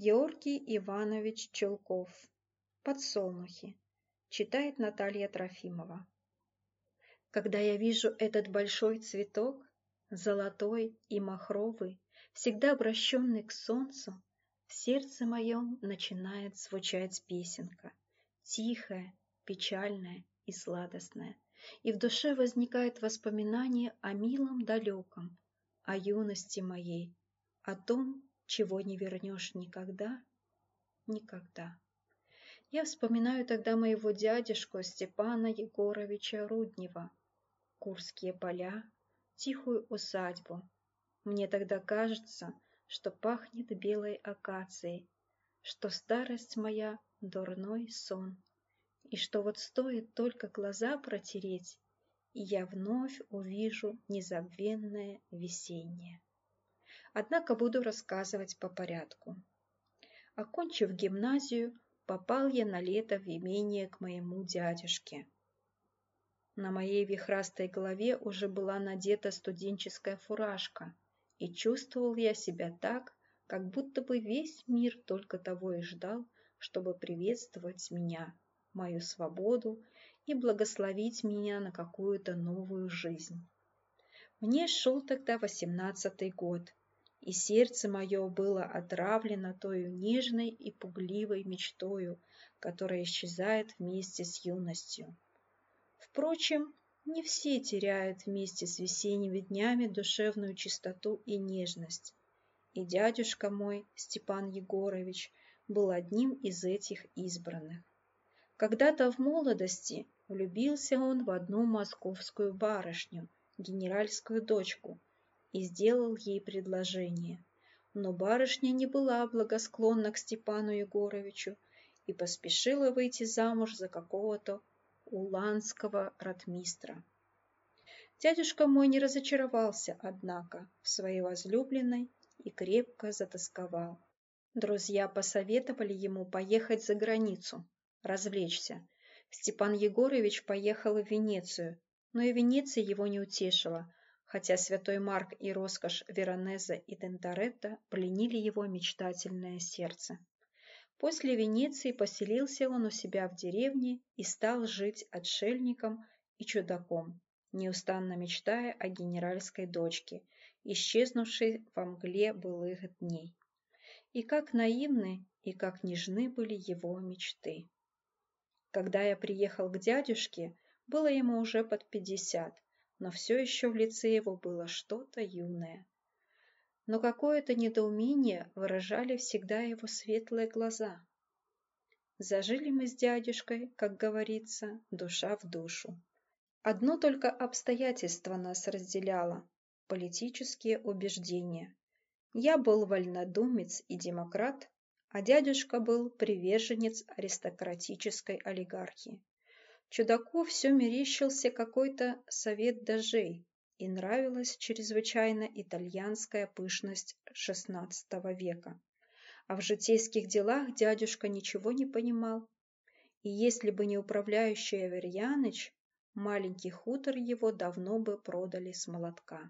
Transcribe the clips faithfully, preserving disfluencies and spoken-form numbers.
Георгий Иванович Чулков. Подсолнухи. Читает Наталья Трофимова. Когда я вижу этот большой цветок, золотой и махровый, всегда обращенный к солнцу, в сердце моем начинает звучать песенка, тихая, печальная и сладостная, и в душе возникает воспоминание о милом далеком, о юности моей, о том, чего не вернешь никогда, никогда. Я вспоминаю тогда моего дядюшку Степана Егоровича Руднева, Курские поля, тихую усадьбу. Мне тогда кажется, что пахнет белой акацией, что старость моя — дурной сон, и что вот стоит только глаза протереть, и я вновь увижу незабвенное весеннее. Однако буду рассказывать по порядку. Окончив гимназию, попал я на лето в имение к моему дядюшке. На моей вихрастой голове уже была надета студенческая фуражка, и чувствовал я себя так, как будто бы весь мир только того и ждал, чтобы приветствовать меня, мою свободу и благословить меня на какую-то новую жизнь. Мне шел тогда восемнадцатый год, и сердце мое было отравлено тою нежной и пугливой мечтою, которая исчезает вместе с юностью. Впрочем, не все теряют вместе с весенними днями душевную чистоту и нежность, и дядюшка мой, Степан Егорович, был одним из этих избранных. Когда-то в молодости влюбился он в одну московскую барышню, генеральскую дочку, и сделал ей предложение. Но барышня не была благосклонна к Степану Егоровичу и поспешила выйти замуж за какого-то уланского ротмистра. Дядюшка мой не разочаровался, однако, в своей возлюбленной и крепко затосковал. Друзья посоветовали ему поехать за границу, развлечься. Степан Егорович поехал в Венецию, но и Венеция его не утешила, хотя святой Марк и роскошь Веронеза и Тинторетто пленили его мечтательное сердце. После Венеции поселился он у себя в деревне и стал жить отшельником и чудаком, неустанно мечтая о генеральской дочке, исчезнувшей во мгле былых дней. И как наивны и как нежны были его мечты. Когда я приехал к дядюшке, было ему уже под пятьдесят, но все еще в лице его было что-то юное. Но какое-то недоумение выражали всегда его светлые глаза. Зажили мы с дядюшкой, как говорится, душа в душу. Одно только обстоятельство нас разделяло – политические убеждения. Я был вольнодумец и демократ, а дядюшка был приверженец аристократической олигархии. Чудаку все мерещился какой-то совет дожей, и нравилась чрезвычайно итальянская пышность шестнадцатого века. А в житейских делах дядюшка ничего не понимал. И если бы не управляющий Аверьяныч, маленький хутор его давно бы продали с молотка.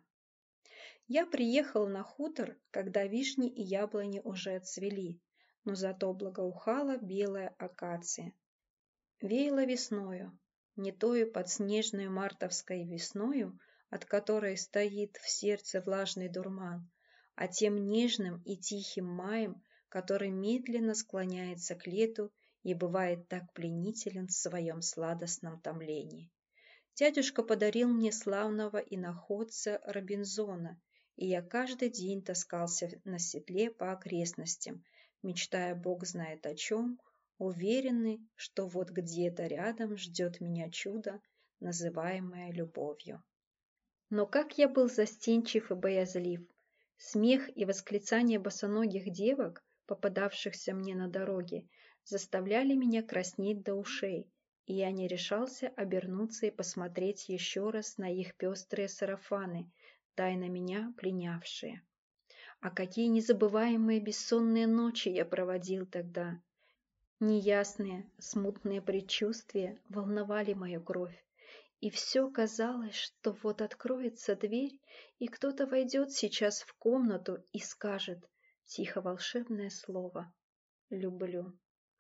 Я приехал на хутор, когда вишни и яблони уже отцвели, но зато благоухала белая акация. Веяло весною, не тою подснежной мартовской весною, от которой стоит в сердце влажный дурман, а тем нежным и тихим маем, который медленно склоняется к лету и бывает так пленителен в своем сладостном томлении. Дядюшка подарил мне славного иноходца Робинзона, и я каждый день таскался на седле по окрестностям, мечтая бог знает о чем, уверенный, что вот где-то рядом ждет меня чудо, называемое любовью. Но как я был застенчив и боязлив! Смех и восклицания босоногих девок, попадавшихся мне на дороге, заставляли меня краснеть до ушей, и я не решался обернуться и посмотреть еще раз на их пестрые сарафаны, тайно меня пленявшие. А какие незабываемые бессонные ночи я проводил тогда! Неясные, смутные предчувствия волновали мою кровь, и все казалось, что вот откроется дверь, и кто-то войдет сейчас в комнату и скажет тихо волшебное слово, люблю.